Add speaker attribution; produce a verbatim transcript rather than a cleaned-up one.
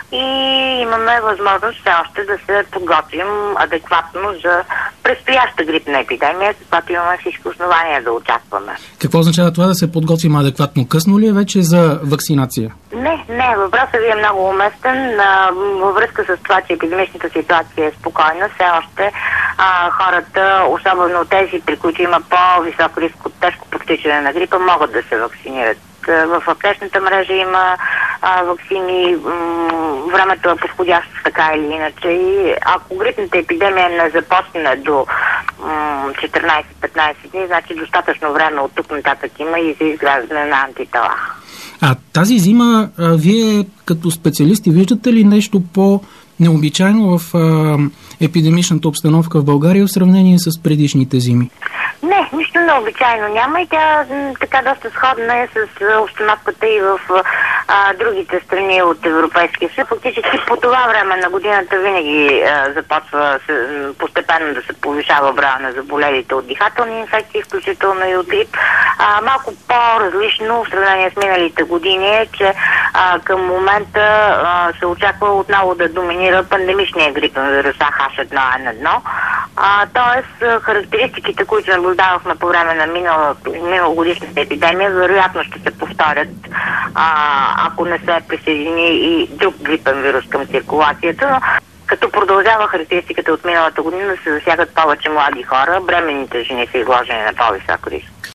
Speaker 1: и имаме възможност все още да се подготвим адекватно за предстояща грипна епидемия, каквато имаме всички основания да очакваме.
Speaker 2: Какво означава това да се подготвим адекватно? Късно ли е вече за вакцинация?
Speaker 1: Не, не, въпросът ви е много уместен. А, във връзка с това, че епидемичната ситуация е спокойна, все още а, хората, особено тези, при които има по-висок риск от тежко протичане на грипа, могат да се вакцинират. В аптечната мрежа има а, ваксини, м- времето е подходящо така или иначе, и ако грипната епидемия не започне до м- четиринайсет-петнайсет дни, значи достатъчно време от тук нататък има и за изграждане на антитела.
Speaker 2: А тази зима, а, вие като специалисти виждате ли нещо по-необичайно в а, епидемичната обстановка в България в сравнение с предишните зими?
Speaker 1: Не, нищо необичайно няма и тя м, така доста сходна е с а, обстановката и в а, другите страни от Европейския съюз. Фактически по това време на годината винаги а, започва с, м, постепенно да се повишава броя на заболелите от дихателни инфекции, включително и от грип. А, малко по-различно в сравнение с миналите години е, че а, към момента а, се очаква отново да доминира пандемичния грипен вирус А Х едно Н едно. А, тоест, характеристиките, които наблюдавахме по време на миналогодишната епидемия, вероятно ще се повторят, а, ако не се присъедини и друг грипен вирус към циркулацията. Но като продължава характеристиката от миналата година, се засягат повече млади хора, бременните жени са изложени на по-висок риск.